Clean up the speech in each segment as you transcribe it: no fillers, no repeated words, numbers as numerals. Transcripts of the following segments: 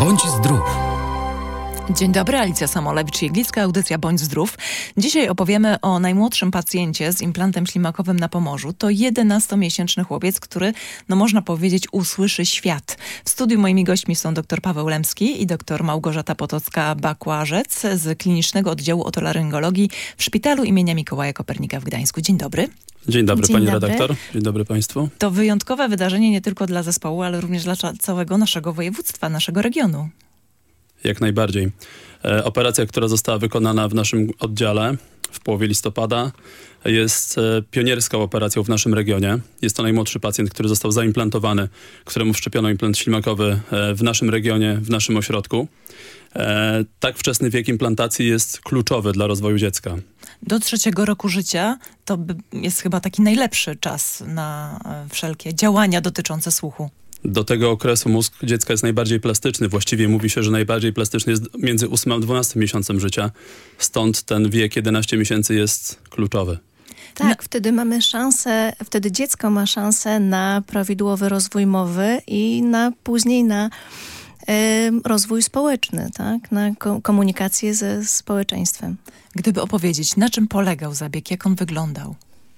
Bądź zdrów. Dzień dobry, Alicja Samolewicz-Jeglicka, audycja Bądź Zdrów. Dzisiaj opowiemy o najmłodszym pacjencie z implantem ślimakowym na Pomorzu. To 11-miesięczny chłopiec, który, można powiedzieć, usłyszy świat. W studiu moimi gośćmi są dr Paweł Lemski i dr Małgorzata Potocka-Bakłażec z Klinicznego Oddziału Otolaryngologii w Szpitalu imienia Mikołaja Kopernika w Gdańsku. Dzień dobry. Dzień dobry, pani redaktor. Dzień dobry państwu. To wyjątkowe wydarzenie nie tylko dla zespołu, ale również dla całego naszego województwa, naszego regionu. Jak najbardziej. Operacja, która została wykonana w naszym oddziale w połowie listopada, jest pionierską operacją w naszym regionie. Jest to najmłodszy pacjent, który został zaimplantowany, któremu wszczepiono implant ślimakowy w naszym regionie, w naszym ośrodku. Tak wczesny wiek implantacji jest kluczowy dla rozwoju dziecka. Do 3 roku życia to jest chyba taki najlepszy czas na wszelkie działania dotyczące słuchu. Do tego okresu mózg dziecka jest najbardziej plastyczny. Właściwie mówi się, że najbardziej plastyczny jest między 8 a 12 miesiącem życia. Stąd ten wiek 11 miesięcy jest kluczowy. Tak, wtedy dziecko ma szansę na prawidłowy rozwój mowy i później na rozwój społeczny, tak? Na komunikację ze społeczeństwem. Gdyby opowiedzieć, na czym polegał zabieg, jak on wyglądał?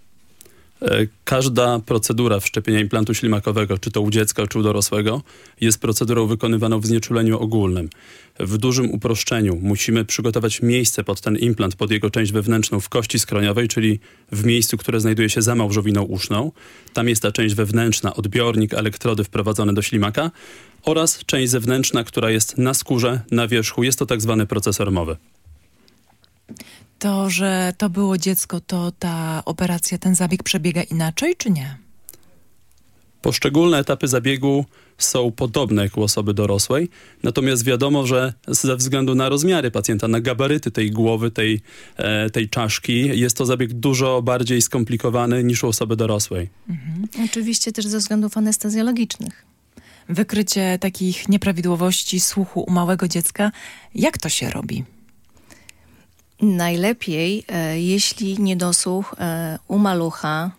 Każda procedura wszczepienia implantu ślimakowego, czy to u dziecka, czy u dorosłego, jest procedurą wykonywaną w znieczuleniu ogólnym. W dużym uproszczeniu musimy przygotować miejsce pod ten implant, pod jego część wewnętrzną w kości skroniowej, czyli w miejscu, które znajduje się za małżowiną uszną. Tam jest ta część wewnętrzna, odbiornik, elektrody wprowadzone do ślimaka oraz część zewnętrzna, która jest na skórze, na wierzchu. Jest to tak zwany procesor mowy. To, że to było dziecko, to ta operacja, ten zabieg przebiega inaczej, czy nie? Poszczególne etapy zabiegu są podobne jak u osoby dorosłej, natomiast wiadomo, że ze względu na rozmiary pacjenta, na gabaryty tej głowy, tej czaszki, jest to zabieg dużo bardziej skomplikowany niż u osoby dorosłej. Oczywiście też ze względów anestezjologicznych. Wykrycie takich nieprawidłowości słuchu u małego dziecka, jak to się robi? Najlepiej, jeśli niedosłuch u malucha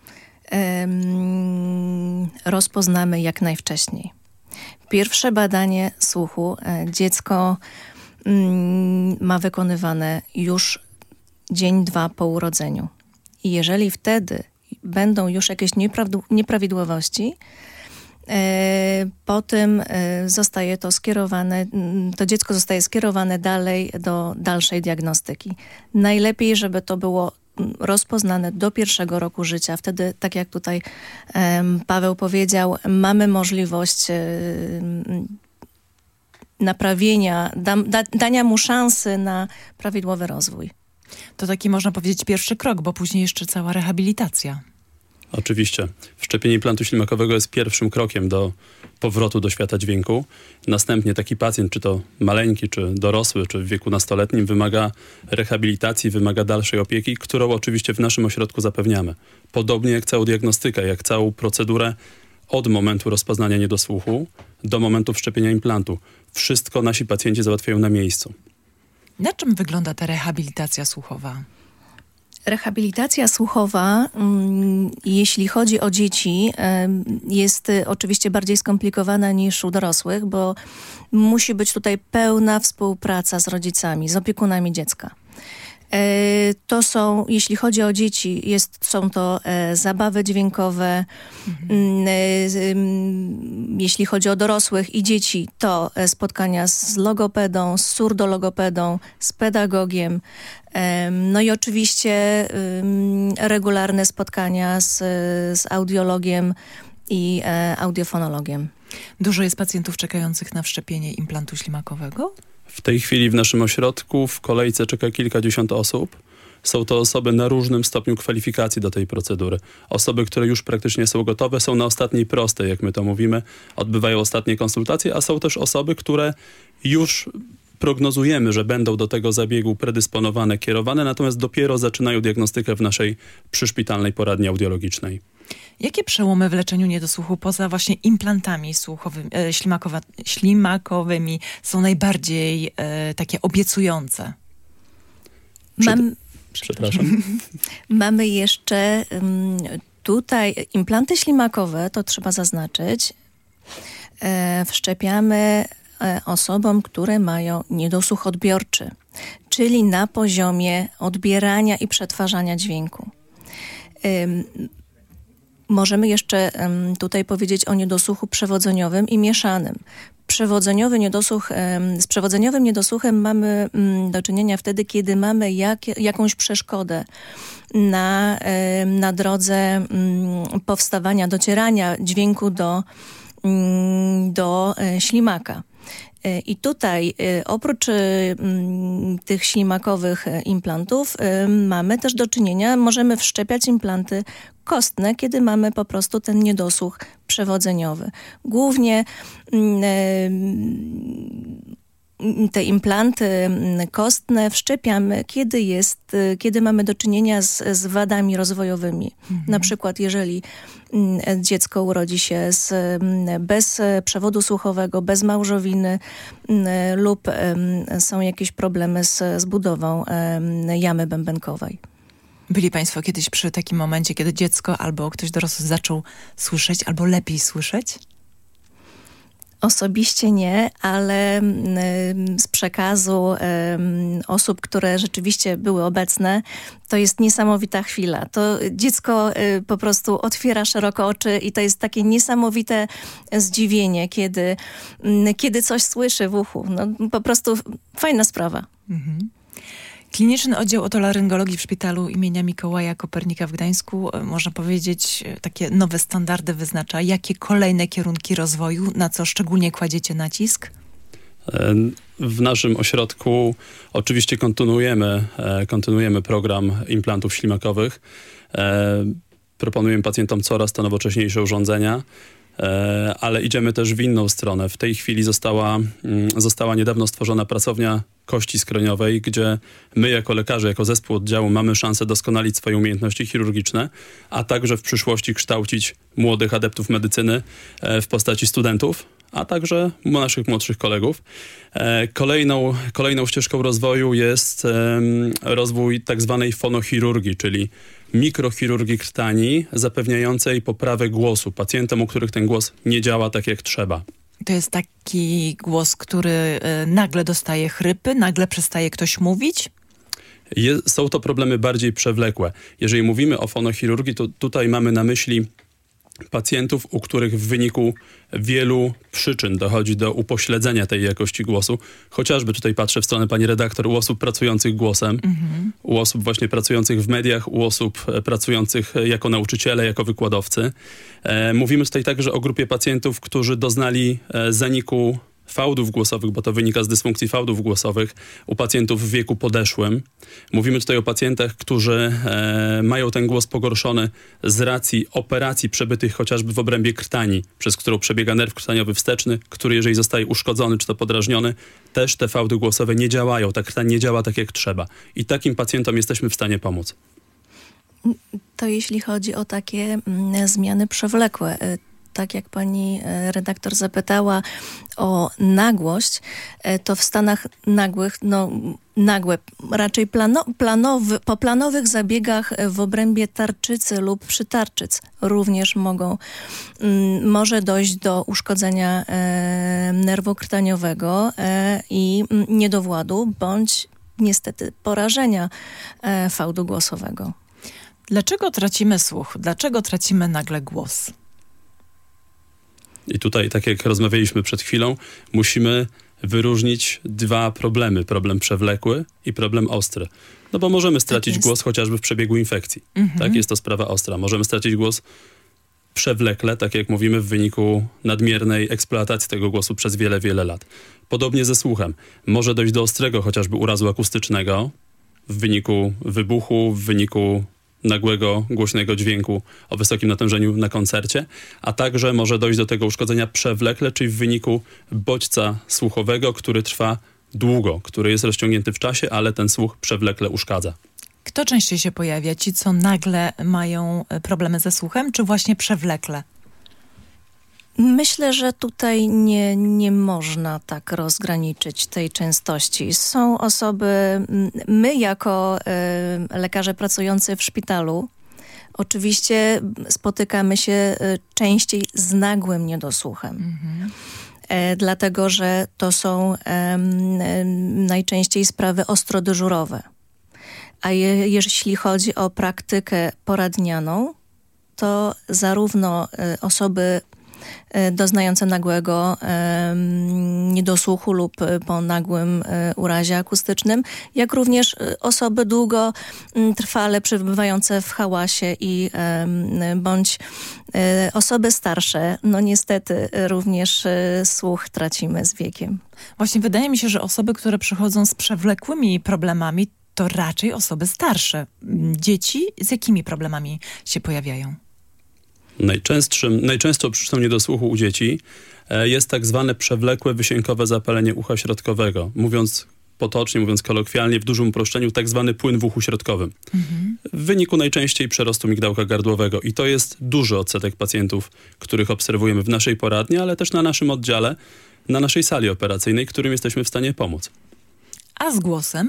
rozpoznamy jak najwcześniej. Pierwsze badanie słuchu dziecko ma wykonywane już dzień, 2 po urodzeniu. I jeżeli wtedy będą już jakieś nieprawidłowości, potem zostaje to dziecko zostaje skierowane dalej do dalszej diagnostyki. Najlepiej, żeby to było rozpoznane do 1 roku życia. Wtedy, tak jak tutaj Paweł powiedział, mamy możliwość naprawienia, dania mu szansy na prawidłowy rozwój. To taki, można powiedzieć, pierwszy krok, bo później jeszcze cała rehabilitacja. Oczywiście. Wszczepienie implantu ślimakowego jest pierwszym krokiem do powrotu do świata dźwięku. Następnie taki pacjent, czy to maleńki, czy dorosły, czy w wieku nastoletnim, wymaga rehabilitacji, wymaga dalszej opieki, którą oczywiście w naszym ośrodku zapewniamy. Podobnie jak całą diagnostykę, jak całą procedurę od momentu rozpoznania niedosłuchu do momentu wszczepienia implantu. Wszystko nasi pacjenci załatwiają na miejscu. Na czym wygląda ta rehabilitacja słuchowa? Rehabilitacja słuchowa, jeśli chodzi o dzieci, jest oczywiście bardziej skomplikowana niż u dorosłych, bo musi być tutaj pełna współpraca z rodzicami, z opiekunami dziecka. To są, jeśli chodzi o dzieci, są to zabawy dźwiękowe. Jeśli chodzi o dorosłych i dzieci, to spotkania z logopedą, z surdologopedą, z pedagogiem. No i oczywiście regularne spotkania z audiologiem i audiofonologiem. Dużo jest pacjentów czekających na wszczepienie implantu ślimakowego? W tej chwili w naszym ośrodku w kolejce czeka kilkadziesiąt osób. Są to osoby na różnym stopniu kwalifikacji do tej procedury. Osoby, które już praktycznie są gotowe, są na ostatniej prostej, jak my to mówimy, odbywają ostatnie konsultacje, a są też osoby, które już prognozujemy, że będą do tego zabiegu predysponowane, kierowane, natomiast dopiero zaczynają diagnostykę w naszej przyszpitalnej poradni audiologicznej. Jakie przełomy w leczeniu niedosłuchu poza właśnie implantami słuchowymi, ślimakowymi są najbardziej takie obiecujące? Przepraszam. Mamy jeszcze tutaj implanty ślimakowe, to trzeba zaznaczyć. Wszczepiamy osobom, które mają niedosłuch odbiorczy, czyli na poziomie odbierania i przetwarzania dźwięku. Możemy jeszcze tutaj powiedzieć o niedosłuchu przewodzeniowym i mieszanym. Z przewodzeniowym niedosłuchem mamy do czynienia wtedy, kiedy mamy jakąś przeszkodę na drodze powstawania, docierania dźwięku do ślimaka. I tutaj oprócz tych ślimakowych implantów mamy też do czynienia, możemy wszczepiać implanty kostne, kiedy mamy po prostu ten niedosłuch przewodzeniowy. Głównie te implanty kostne wszczepiamy, kiedy mamy do czynienia z wadami rozwojowymi. Na przykład jeżeli dziecko urodzi się bez przewodu słuchowego, bez małżowiny lub są jakieś problemy z budową jamy bębenkowej. Byli Państwo kiedyś przy takim momencie, kiedy dziecko albo ktoś dorosły zaczął słyszeć albo lepiej słyszeć? Osobiście nie, ale z przekazu osób, które rzeczywiście były obecne, to jest niesamowita chwila. To dziecko po prostu otwiera szeroko oczy i to jest takie niesamowite zdziwienie, kiedy coś słyszy w uchu. No, po prostu fajna sprawa. Mhm. Kliniczny Oddział Otolaryngologii w Szpitalu imienia Mikołaja Kopernika w Gdańsku, można powiedzieć, takie nowe standardy wyznacza. Jakie kolejne kierunki rozwoju, na co szczególnie kładziecie nacisk? W naszym ośrodku oczywiście kontynuujemy program implantów ślimakowych. Proponujemy pacjentom coraz to nowocześniejsze urządzenia, ale idziemy też w inną stronę. W tej chwili została niedawno stworzona pracownia kości skroniowej, gdzie my jako lekarze, jako zespół oddziału mamy szansę doskonalić swoje umiejętności chirurgiczne, a także w przyszłości kształcić młodych adeptów medycyny w postaci studentów, a także naszych młodszych kolegów. Kolejną ścieżką rozwoju jest rozwój tak zwanej fonochirurgii, czyli mikrochirurgii krtani zapewniającej poprawę głosu pacjentom, u których ten głos nie działa tak jak trzeba. To jest taki głos, który nagle dostaje chrypy, nagle przestaje ktoś mówić? Są to problemy bardziej przewlekłe. Jeżeli mówimy o fonochirurgii, to tutaj mamy na myśli pacjentów, u których w wyniku wielu przyczyn dochodzi do upośledzenia tej jakości głosu. Chociażby tutaj patrzę w stronę pani redaktor, u osób pracujących głosem, u osób właśnie pracujących w mediach, u osób pracujących jako nauczyciele, jako wykładowcy. Mówimy tutaj także o grupie pacjentów, którzy doznali zaniku fałdów głosowych, bo to wynika z dysfunkcji fałdów głosowych u pacjentów w wieku podeszłym. Mówimy tutaj o pacjentach, którzy mają ten głos pogorszony z racji operacji przebytych chociażby w obrębie krtani, przez którą przebiega nerw krtaniowy wsteczny, który jeżeli zostaje uszkodzony czy to podrażniony, też te fałdy głosowe nie działają, ta krtań nie działa tak jak trzeba. I takim pacjentom jesteśmy w stanie pomóc. To jeśli chodzi o takie zmiany przewlekłe, tak jak pani redaktor zapytała o nagłość, to w stanach nagłych, nagłe, raczej po planowych zabiegach w obrębie tarczycy lub przytarczyc również może dojść do uszkodzenia nerwu krtaniowego i niedowładu, bądź niestety porażenia fałdu głosowego. Dlaczego tracimy słuch? Dlaczego tracimy nagle głos? I tutaj, tak jak rozmawialiśmy przed chwilą, musimy wyróżnić dwa problemy. Problem przewlekły i problem ostry. No bo możemy stracić głos chociażby w przebiegu infekcji. Tak, jest to sprawa ostra. Możemy stracić głos przewlekle, tak jak mówimy, w wyniku nadmiernej eksploatacji tego głosu przez wiele, wiele lat. Podobnie ze słuchem. Może dojść do ostrego chociażby urazu akustycznego w wyniku wybuchu, w wyniku nagłego, głośnego dźwięku o wysokim natężeniu na koncercie, a także może dojść do tego uszkodzenia przewlekle, czyli w wyniku bodźca słuchowego, który trwa długo, który jest rozciągnięty w czasie, ale ten słuch przewlekle uszkadza. Kto częściej się pojawia? Ci, co nagle mają problemy ze słuchem, czy właśnie przewlekle? Myślę, że tutaj nie można tak rozgraniczyć tej częstości. Są osoby, my jako lekarze pracujący w szpitalu, oczywiście spotykamy się częściej z nagłym niedosłuchem. dlatego że to są najczęściej sprawy ostrodyżurowe. A jeśli chodzi o praktykę poradnianą, to zarówno osoby doznające nagłego niedosłuchu lub po nagłym urazie akustycznym, jak również osoby długotrwale przebywające w hałasie bądź osoby starsze. No niestety również słuch tracimy z wiekiem. Właśnie wydaje mi się, że osoby, które przychodzą z przewlekłymi problemami, to raczej osoby starsze. Dzieci z jakimi problemami się pojawiają? Najczęstszą przyczyną niedosłuchu u dzieci jest tak zwane przewlekłe wysiękowe zapalenie ucha środkowego. Mówiąc potocznie, mówiąc kolokwialnie, w dużym uproszczeniu, tak zwany płyn w uchu środkowym. W wyniku najczęściej przerostu migdałka gardłowego. I to jest duży odsetek pacjentów, których obserwujemy w naszej poradni, ale też na naszym oddziale, na naszej sali operacyjnej, którym jesteśmy w stanie pomóc. A z głosem?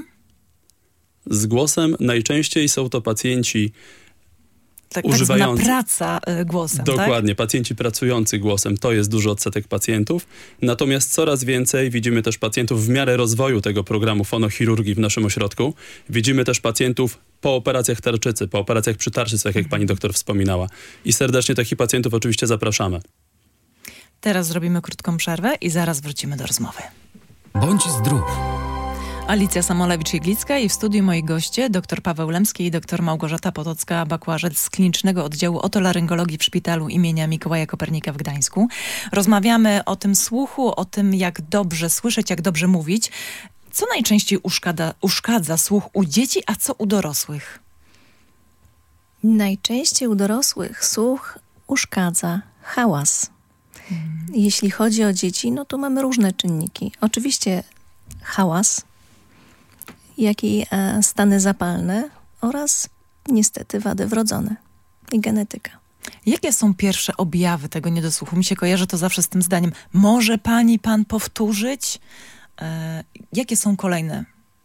Z głosem najczęściej są to pacjenci tak zwana praca głosem, Dokładnie, tak? Pacjenci pracujący głosem, to jest duży odsetek pacjentów. Natomiast coraz więcej widzimy też pacjentów w miarę rozwoju tego programu fonochirurgii w naszym ośrodku. Widzimy też pacjentów po operacjach tarczycy, po operacjach przy tarczycach, jak pani doktor wspominała. I serdecznie takich pacjentów oczywiście zapraszamy. Teraz zrobimy krótką przerwę i zaraz wrócimy do rozmowy. Bądź zdrów. Alicja Samolewicz-Jeglicka i w studiu moi goście, dr Paweł Lemski i dr Małgorzata Potocka-Bakłażec z Klinicznego Oddziału Otolaryngologii w Szpitalu imienia Mikołaja Kopernika w Gdańsku. Rozmawiamy o tym słuchu, o tym, jak dobrze słyszeć, jak dobrze mówić. Co najczęściej uszkadza słuch u dzieci, a co u dorosłych? Najczęściej u dorosłych słuch uszkadza hałas. Jeśli chodzi o dzieci, no to mamy różne czynniki. Oczywiście hałas, jak i stany zapalne oraz niestety wady wrodzone i genetyka. Jakie są pierwsze objawy tego niedosłuchu? Mi się kojarzy to zawsze z tym zdaniem. Może pan powtórzyć? Jakie są kolejne?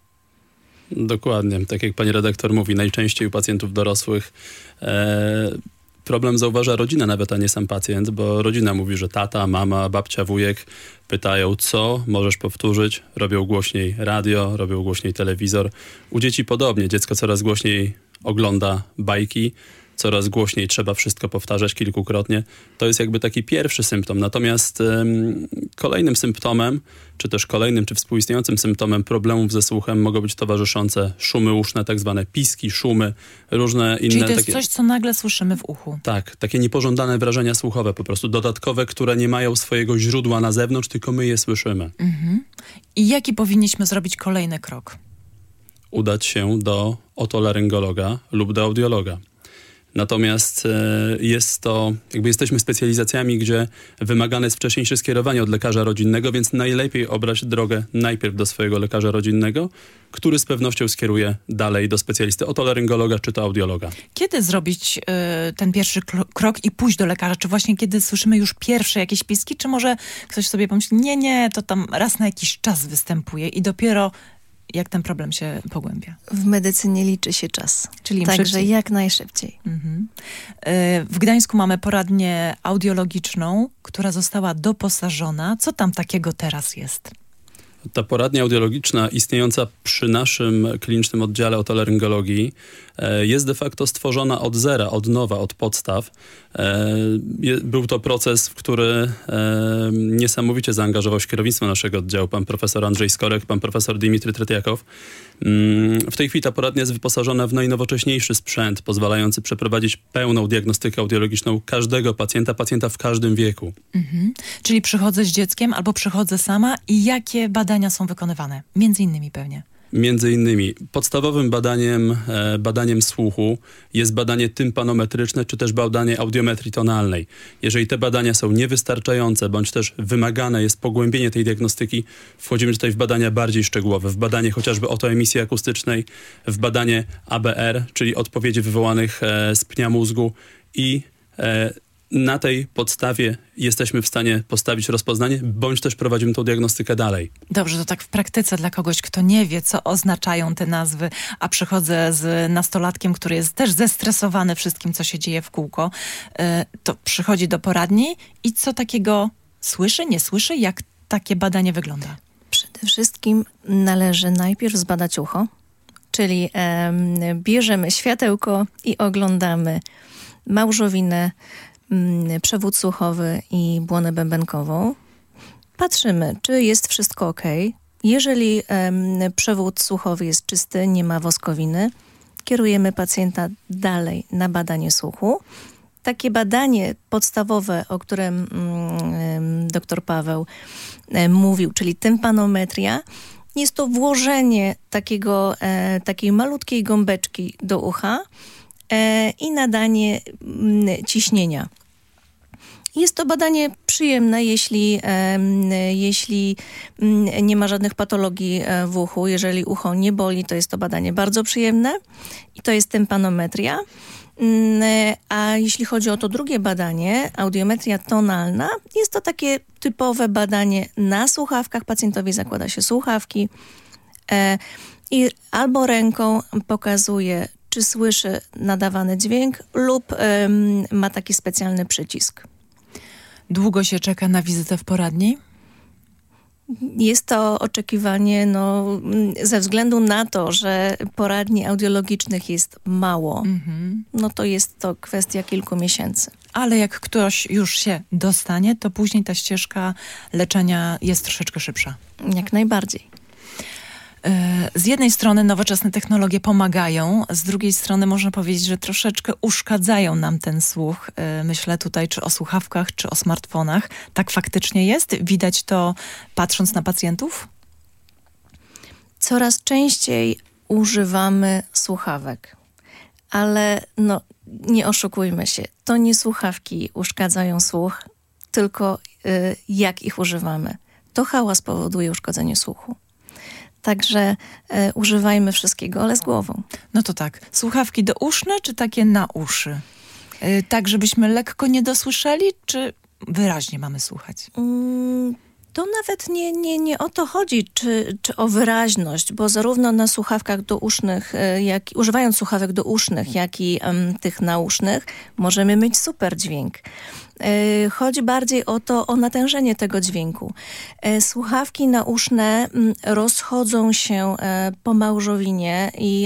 Dokładnie. Tak jak pani redaktor mówi, najczęściej u pacjentów dorosłych problem zauważa rodzina nawet, a nie sam pacjent, bo rodzina mówi, że tata, mama, babcia, wujek pytają, co możesz powtórzyć. Robią głośniej radio, robią głośniej telewizor. U dzieci podobnie. Dziecko coraz głośniej ogląda bajki, coraz głośniej trzeba wszystko powtarzać kilkukrotnie. To jest jakby taki pierwszy symptom. Natomiast kolejnym symptomem, czy też kolejnym, czy współistniejącym symptomem problemów ze słuchem mogą być towarzyszące szumy uszne, tak zwane piski, szumy, różne inne. Czyli to jest coś, co nagle słyszymy w uchu. Tak, takie niepożądane wrażenia słuchowe po prostu, dodatkowe, które nie mają swojego źródła na zewnątrz, tylko my je słyszymy. I jaki powinniśmy zrobić kolejny krok? Udać się do otolaryngologa lub do audiologa. Natomiast jest to, jesteśmy specjalizacjami, gdzie wymagane jest wcześniejsze skierowanie od lekarza rodzinnego, więc najlepiej obrać drogę najpierw do swojego lekarza rodzinnego, który z pewnością skieruje dalej do specjalisty otolaryngologa czy to audiologa. Kiedy zrobić ten pierwszy krok i pójść do lekarza? Czy właśnie kiedy słyszymy już pierwsze jakieś piski, czy może ktoś sobie pomyśli, nie, to tam raz na jakiś czas występuje i dopiero jak ten problem się pogłębia? W medycynie liczy się czas. Czyli także szybciej. Jak najszybciej. W Gdańsku mamy poradnię audiologiczną, która została doposażona. Co tam takiego teraz jest? Ta poradnia audiologiczna istniejąca przy naszym klinicznym oddziale otolaryngologii jest de facto stworzona od zera, od nowa, od podstaw. Był to proces, w który niesamowicie zaangażował się kierownictwo naszego oddziału, pan profesor Andrzej Skorek, pan profesor Dimitry Tretiakow. W tej chwili ta poradnia jest wyposażona w najnowocześniejszy sprzęt, pozwalający przeprowadzić pełną diagnostykę audiologiczną każdego pacjenta w każdym wieku. Czyli przychodzę z dzieckiem albo przychodzę sama i jakie badania są wykonywane? Między innymi pewnie. Między innymi podstawowym badaniem słuchu jest badanie tympanometryczne, czy też badanie audiometrii tonalnej. Jeżeli te badania są niewystarczające, bądź też wymagane jest pogłębienie tej diagnostyki, wchodzimy tutaj w badania bardziej szczegółowe, w badanie chociażby otoemisji akustycznej, w badanie ABR, czyli odpowiedzi wywołanych z pnia mózgu i na tej podstawie jesteśmy w stanie postawić rozpoznanie, bądź też prowadzimy tą diagnostykę dalej. Dobrze, to tak w praktyce dla kogoś, kto nie wie, co oznaczają te nazwy, a przychodzę z nastolatkiem, który jest też zestresowany wszystkim, co się dzieje w kółko, to przychodzi do poradni i co takiego Słyszy, nie słyszy? Jak takie badanie wygląda? Przede wszystkim należy najpierw zbadać ucho, czyli bierzemy światełko i oglądamy małżowinę, przewód słuchowy i błonę bębenkową. Patrzymy, czy jest wszystko ok. Jeżeli przewód słuchowy jest czysty, nie ma woskowiny, kierujemy pacjenta dalej na badanie słuchu. Takie badanie podstawowe, o którym dr Paweł mówił, czyli tympanometria, jest to włożenie takiej malutkiej gąbeczki do ucha i nadanie ciśnienia. Jest to badanie przyjemne, jeśli nie ma żadnych patologii w uchu. Jeżeli ucho nie boli, to jest to badanie bardzo przyjemne i to jest tympanometria. A jeśli chodzi o to drugie badanie, audiometria tonalna, jest to takie typowe badanie na słuchawkach. Pacjentowi zakłada się słuchawki i albo ręką pokazuje, czy słyszy nadawany dźwięk lub ma taki specjalny przycisk. Długo się czeka na wizytę w poradni? Jest to oczekiwanie ze względu na to, że poradni audiologicznych jest mało, to jest to kwestia kilku miesięcy. Ale jak ktoś już się dostanie, to później ta ścieżka leczenia jest troszeczkę szybsza. Jak najbardziej. Z jednej strony nowoczesne technologie pomagają, z drugiej strony można powiedzieć, że troszeczkę uszkadzają nam ten słuch. Myślę tutaj czy o słuchawkach, czy o smartfonach. Tak faktycznie jest? Widać to patrząc na pacjentów? Coraz częściej używamy słuchawek, ale nie oszukujmy się. To nie słuchawki uszkadzają słuch, tylko jak ich używamy. To hałas powoduje uszkodzenie słuchu. Także używajmy wszystkiego, ale z głową. No to tak. Słuchawki douszne, czy takie na uszy? Tak, żebyśmy lekko nie dosłyszeli, czy wyraźnie mamy słuchać? To nawet nie o to chodzi, czy o wyraźność, bo zarówno na słuchawkach dousznych, używając słuchawek dousznych, jak i tych nausznych, możemy mieć super dźwięk. Chodzi bardziej o natężenie tego dźwięku. Słuchawki nauszne rozchodzą się po małżowinie i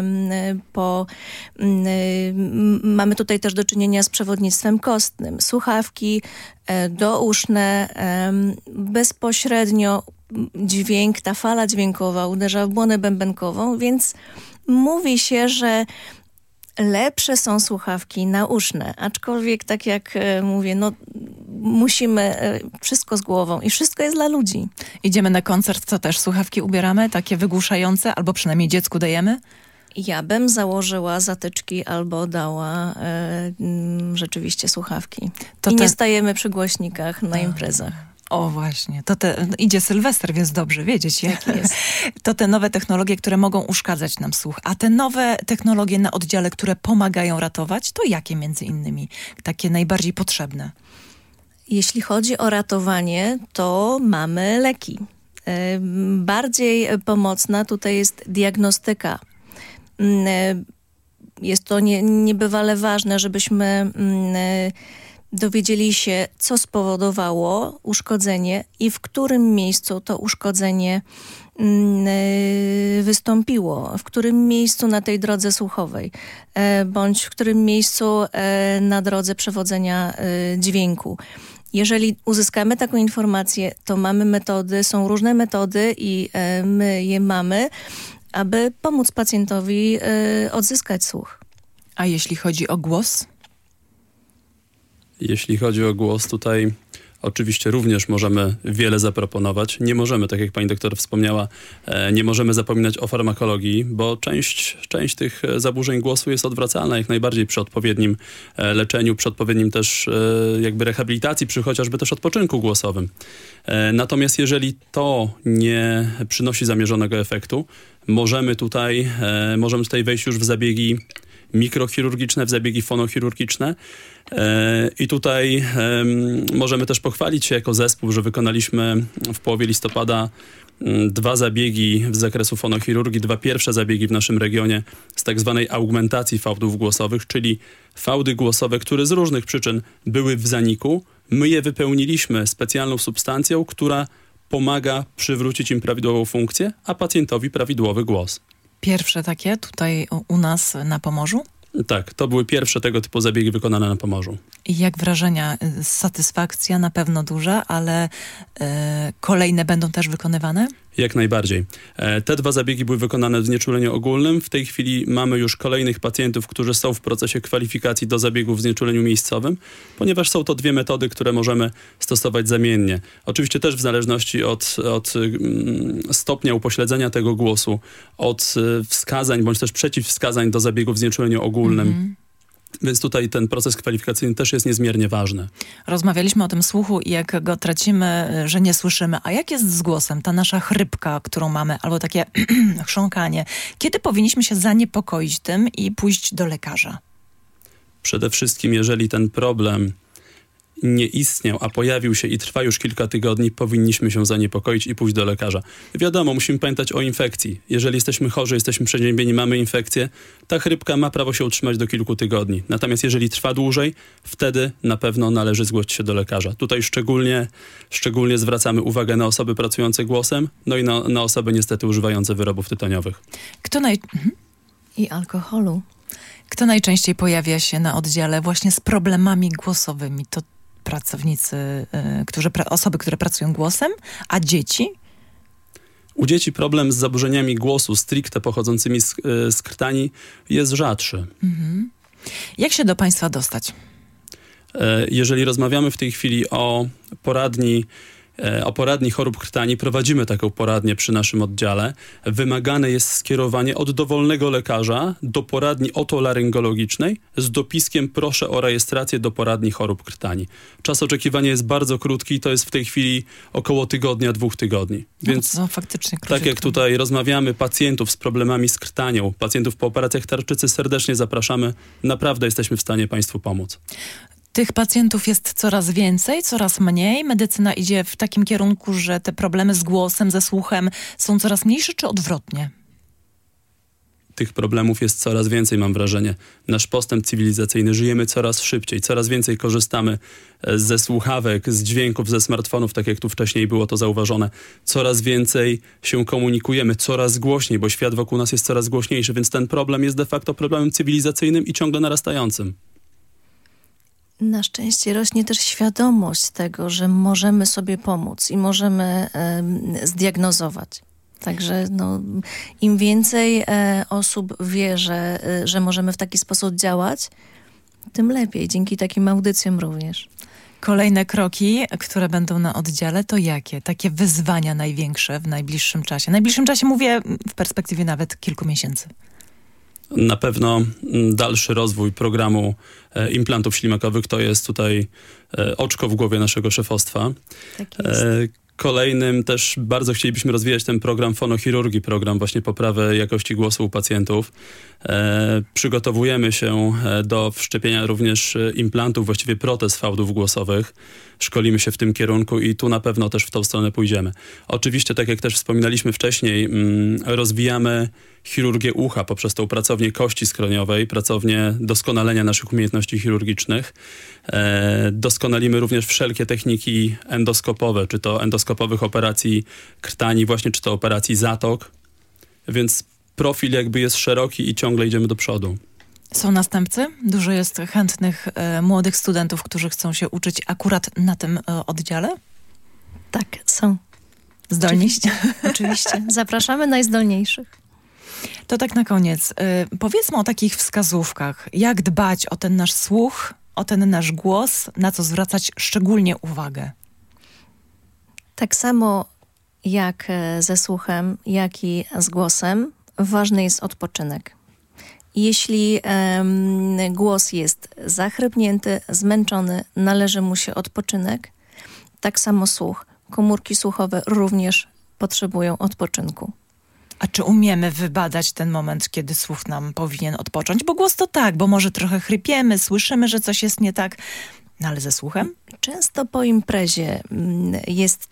mamy tutaj też do czynienia z przewodnictwem kostnym. Słuchawki douszne bezpośrednio dźwięk, ta fala dźwiękowa uderza w błonę bębenkową, więc mówi się, że lepsze są słuchawki nauszne, aczkolwiek tak jak mówię, musimy wszystko z głową i wszystko jest dla ludzi. Idziemy na koncert, to też słuchawki ubieramy, takie wygłuszające, albo przynajmniej dziecku dajemy? Ja bym założyła zatyczki albo dała rzeczywiście słuchawki. Nie stajemy przy głośnikach na imprezach. O właśnie, idzie Sylwester, więc dobrze wiedzieć, jaki jest. To te nowe technologie, które mogą uszkadzać nam słuch, a te nowe technologie na oddziale, które pomagają ratować, to jakie między innymi? Takie najbardziej potrzebne? Jeśli chodzi o ratowanie, to mamy leki. Bardziej pomocna tutaj jest diagnostyka. Jest to niebywale ważne, żebyśmy dowiedzieli się, co spowodowało uszkodzenie i w którym miejscu to uszkodzenie wystąpiło, w którym miejscu na tej drodze słuchowej, bądź w którym miejscu na drodze przewodzenia dźwięku. Jeżeli uzyskamy taką informację, to mamy metody, są różne metody i my je mamy, aby pomóc pacjentowi odzyskać słuch. A jeśli chodzi o głos? Jeśli chodzi o głos, tutaj oczywiście również możemy wiele zaproponować. Nie możemy, tak jak pani doktor wspomniała, nie możemy zapominać o farmakologii, bo część tych zaburzeń głosu jest odwracalna jak najbardziej przy odpowiednim leczeniu, przy odpowiednim też jakby rehabilitacji, przy chociażby też odpoczynku głosowym. Natomiast jeżeli to nie przynosi zamierzonego efektu, możemy tutaj wejść już w zabiegi mikrochirurgiczne, w zabiegi fonochirurgiczne. I tutaj możemy też pochwalić się jako zespół, że wykonaliśmy w połowie listopada 2 zabiegi z zakresu fonochirurgii, 2 pierwsze zabiegi w naszym regionie z tak zwanej augmentacji fałdów głosowych, czyli fałdy głosowe, które z różnych przyczyn były w zaniku, My je wypełniliśmy specjalną substancją, która pomaga przywrócić im prawidłową funkcję, a pacjentowi prawidłowy głos. Pierwsze takie tutaj u nas na Pomorzu? Tak, to były pierwsze tego typu zabiegi wykonane na Pomorzu. I jak wrażenia? Satysfakcja na pewno duża, ale kolejne będą też wykonywane? Jak najbardziej. Te 2 zabiegi były wykonane w znieczuleniu ogólnym. W tej chwili mamy już kolejnych pacjentów, którzy są w procesie kwalifikacji do zabiegów w znieczuleniu miejscowym, ponieważ są to 2 metody, które możemy stosować zamiennie. Oczywiście też w zależności od stopnia upośledzenia tego głosu, od wskazań bądź też przeciwwskazań do zabiegów w znieczuleniu ogólnym. Więc tutaj ten proces kwalifikacyjny też jest niezmiernie ważny. Rozmawialiśmy o tym słuchu i jak go tracimy, że nie słyszymy. A jak jest z głosem? Ta nasza chrypka, którą mamy, albo takie chrząkanie. Kiedy powinniśmy się zaniepokoić tym i pójść do lekarza? Przede wszystkim, jeżeli ten problem nie istniał, a pojawił się i trwa już kilka tygodni, powinniśmy się zaniepokoić i pójść do lekarza. Wiadomo, musimy pamiętać o infekcji. Jeżeli jesteśmy chorzy, jesteśmy przeziębieni, mamy infekcję, ta chrypka ma prawo się utrzymać do kilku tygodni. Natomiast jeżeli trwa dłużej, wtedy na pewno należy zgłosić się do lekarza. Tutaj szczególnie zwracamy uwagę na osoby pracujące głosem, no i na osoby niestety używające wyrobów tytoniowych. I alkoholu. Kto najczęściej pojawia się na oddziale właśnie z problemami głosowymi? To pracownicy, osoby, które pracują głosem, a dzieci? U dzieci problem z zaburzeniami głosu stricte pochodzącymi z krtani jest rzadszy. Jak się do Państwa dostać? Jeżeli rozmawiamy w tej chwili o poradni chorób krtani, prowadzimy taką poradnię przy naszym oddziale. Wymagane jest skierowanie od dowolnego lekarza do poradni otolaryngologicznej z dopiskiem proszę o rejestrację do poradni chorób krtani. Czas oczekiwania jest bardzo krótki, to jest w tej chwili około tygodnia, 2 tygodni. Więc no, faktycznie króciutko. Tak jak tutaj rozmawiamy, pacjentów z problemami z krtanią, pacjentów po operacjach tarczycy serdecznie zapraszamy. Naprawdę jesteśmy w stanie Państwu pomóc. Tych pacjentów jest coraz więcej, coraz mniej. Medycyna idzie w takim kierunku, że te problemy z głosem, ze słuchem są coraz mniejsze, czy odwrotnie? Tych problemów jest coraz więcej, mam wrażenie. Nasz postęp cywilizacyjny, żyjemy coraz szybciej, coraz więcej korzystamy ze słuchawek, z dźwięków, ze smartfonów, tak jak tu wcześniej było to zauważone. Coraz więcej się komunikujemy, coraz głośniej, bo świat wokół nas jest coraz głośniejszy, więc ten problem jest de facto problemem cywilizacyjnym i ciągle narastającym. Na szczęście rośnie też świadomość tego, że możemy sobie pomóc i możemy zdiagnozować. Także im więcej osób wie, że możemy w taki sposób działać, tym lepiej. Dzięki takim audycjom również. Kolejne kroki, które będą na oddziale, to jakie? Takie wyzwania największe w najbliższym czasie? W najbliższym czasie mówię w perspektywie nawet kilku miesięcy. Na pewno dalszy rozwój programu implantów ślimakowych to jest tutaj oczko w głowie naszego szefostwa. Tak jest. Kolejnym też bardzo chcielibyśmy rozwijać ten program fonochirurgii, program właśnie poprawy jakości głosu u pacjentów. Przygotowujemy się do wszczepienia również implantów, właściwie protez fałdów głosowych. Szkolimy się w tym kierunku i tu na pewno też w tą stronę pójdziemy. Oczywiście, tak jak też wspominaliśmy wcześniej, rozwijamy chirurgię ucha poprzez tą pracownię kości skroniowej, pracownię doskonalenia naszych umiejętności chirurgicznych. Doskonalimy również wszelkie techniki endoskopowe, czy to endoskopowych operacji krtani, właśnie czy to operacji zatok. Więc profil jakby jest szeroki i ciągle idziemy do przodu. Są następcy? Dużo jest chętnych młodych studentów, którzy chcą się uczyć akurat na tym oddziale? Tak, są. Zdolni? Oczywiście. Zapraszamy najzdolniejszych. To tak na koniec. Powiedzmy o takich wskazówkach. Jak dbać o ten nasz słuch, o ten nasz głos, na co zwracać szczególnie uwagę? Tak samo jak ze słuchem, jak i z głosem, ważny jest odpoczynek. Jeśli głos jest zachrypnięty, zmęczony, należy mu się odpoczynek. Tak samo słuch. Komórki słuchowe również potrzebują odpoczynku. A czy umiemy wybadać ten moment, kiedy słuch nam powinien odpocząć? Bo głos to tak, bo może trochę chrypiemy, słyszymy, że coś jest nie tak, no ale ze słuchem? Często po imprezie jest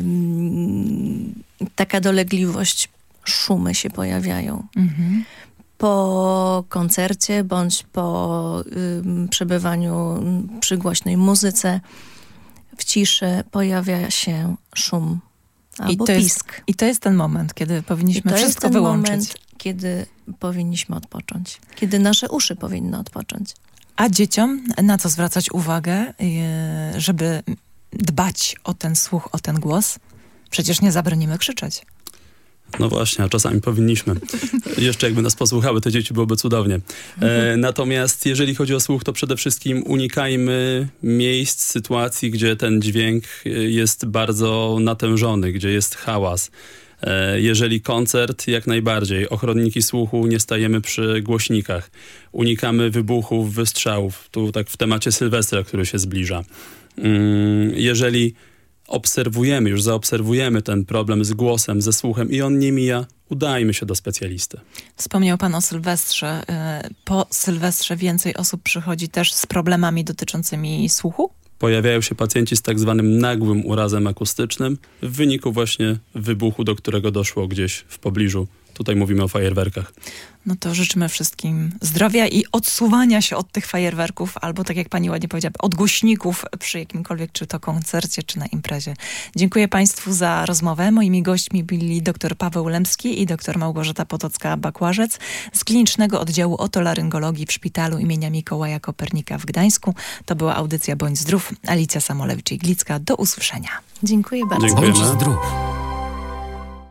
taka dolegliwość, szumy się pojawiają. po koncercie bądź po przebywaniu przy głośnej muzyce w ciszy pojawia się szum albo pisk. I to jest ten moment, kiedy powinniśmy wszystko wyłączyć. To jest ten moment, kiedy powinniśmy odpocząć. Kiedy nasze uszy powinny odpocząć. A dzieciom na co zwracać uwagę, żeby dbać o ten słuch, o ten głos? Przecież nie zabronimy krzyczeć. No właśnie, a czasami powinniśmy. Jeszcze jakby nas posłuchały te dzieci, byłoby cudownie. Natomiast jeżeli chodzi o słuch, to przede wszystkim unikajmy miejsc, sytuacji, gdzie ten dźwięk jest bardzo natężony, gdzie jest hałas. Jeżeli koncert, jak najbardziej. Ochronniki słuchu, nie stajemy przy głośnikach. Unikamy wybuchów, wystrzałów. Tu tak w temacie Sylwestra, który się zbliża. Jeżeli już zaobserwujemy ten problem z głosem, ze słuchem i on nie mija, udajmy się do specjalisty. Wspomniał pan o Sylwestrze. Po Sylwestrze więcej osób przychodzi też z problemami dotyczącymi słuchu? Pojawiają się pacjenci z tak zwanym nagłym urazem akustycznym w wyniku właśnie wybuchu, do którego doszło gdzieś w pobliżu. Tutaj mówimy o fajerwerkach. No to życzymy wszystkim zdrowia i odsuwania się od tych fajerwerków, albo tak jak pani ładnie powiedziała, od głośników przy jakimkolwiek, czy to koncercie, czy na imprezie. Dziękuję państwu za rozmowę. Moimi gośćmi byli dr Paweł Lemski i dr Małgorzata Potocka-Bakłażec z Klinicznego Oddziału Otolaryngologii w Szpitalu imienia Mikołaja Kopernika w Gdańsku. To była audycja Bądź Zdrów. Alicja Samolewicz-Iglicka. Do usłyszenia. Dziękuję bardzo. Dziękujemy. Bądź zdrów.